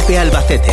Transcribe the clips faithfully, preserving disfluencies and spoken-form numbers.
COPE Albacete.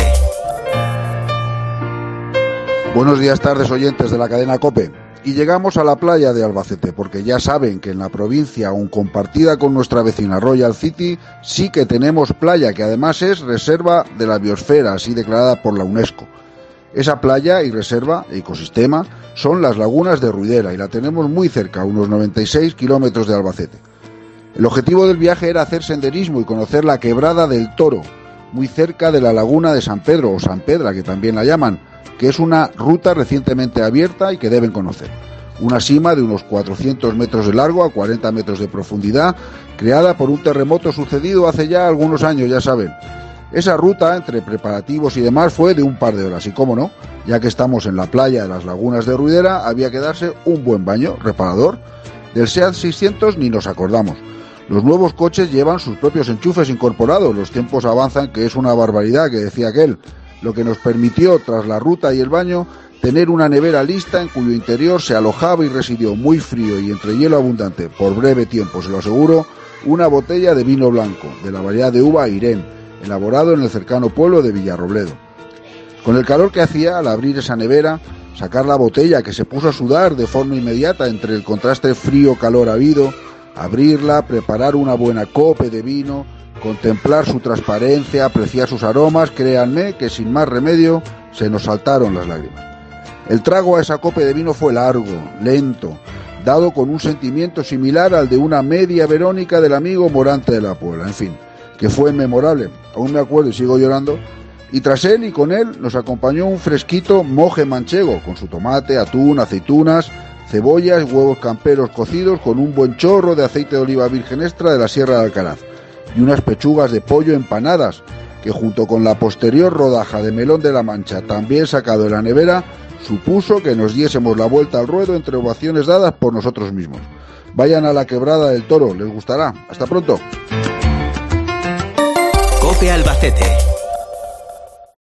Buenos días, tardes, oyentes de la cadena COPE. Y llegamos a la playa de Albacete, porque ya saben que en la provincia, aún compartida con nuestra vecina Royal City, sí que tenemos playa, que además es reserva de la biosfera, así declarada por la UNESCO. Esa playa y reserva, ecosistema, son las lagunas de Ruidera, y la tenemos muy cerca, a unos noventa y seis kilómetros de Albacete. El objetivo del viaje era hacer senderismo y conocer la Quebrada del Toro, muy cerca de la laguna de San Pedro, o San Pedra, que también la llaman, que es una ruta recientemente abierta y que deben conocer. Una sima de unos cuatrocientos metros de largo a cuarenta metros de profundidad, creada por un terremoto sucedido hace ya algunos años, ya saben. Esa ruta, entre preparativos y demás, fue de un par de horas, y cómo no, ya que estamos en la playa de las lagunas de Ruidera, había que darse un buen baño reparador. Del SEAT seiscientos ni nos acordamos. Los nuevos coches llevan sus propios enchufes incorporados, los tiempos avanzan, que es una barbaridad, que decía aquel, lo que nos permitió, tras la ruta y el baño, tener una nevera lista en cuyo interior se alojaba y residió muy frío y entre hielo abundante, por breve tiempo, se lo aseguro, una botella de vino blanco, de la variedad de uva Irén, elaborado en el cercano pueblo de Villarrobledo. Con el calor que hacía, al abrir esa nevera, sacar la botella que se puso a sudar de forma inmediata entre el contraste frío-calor habido, abrirla, preparar una buena cope de vino, contemplar su transparencia, apreciar sus aromas, créanme que sin más remedio se nos saltaron las lágrimas. El trago a esa cope de vino fue largo, lento, dado con un sentimiento similar al de una media Verónica del amigo Morante de la Puebla, en fin, que fue memorable, aún me acuerdo y sigo llorando, y tras él y con él nos acompañó un fresquito moje manchego, con su tomate, atún, aceitunas, cebollas, huevos camperos cocidos con un buen chorro de aceite de oliva virgen extra de la Sierra de Alcaraz, y unas pechugas de pollo empanadas, que junto con la posterior rodaja de melón de la Mancha, también sacado de la nevera, supuso que nos diésemos la vuelta al ruedo entre ovaciones dadas por nosotros mismos. Vayan a la Quebrada del Toro, les gustará. Hasta pronto. COPE Albacete.